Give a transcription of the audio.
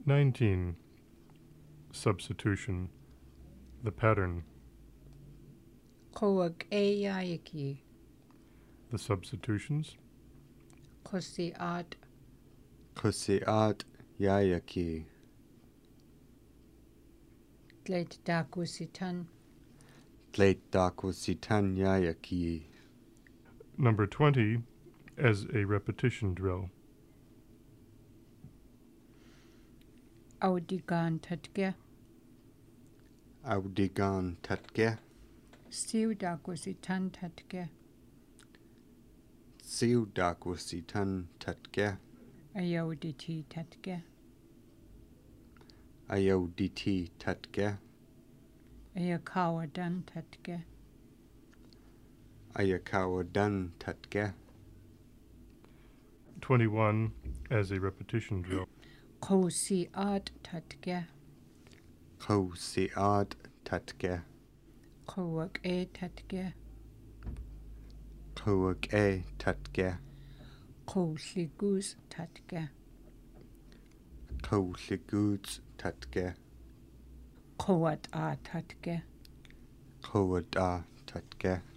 19. Substitution. The pattern. Kowak eyayaki. The substitutions. Kosiat. Kosiat yayaki. Tleit dakusitan. Tleit dakusitan yayaki. Number 20. As a repetition drill. Audigan tatke. Audigan tatke. Siu dakusitan tatke. Siu dakusitan tatke. Ayauditi tatke. Ayoditi tatke. Ayakawadan tatke. Ayakawadan tatke. 21. As a repetition drill. Kosiat tatke. Kosiat tatke. Kowak tatke. Kowak tatke. Kosligus tatke. Kosligus tatke. Kowat tatke. Kowada tatke.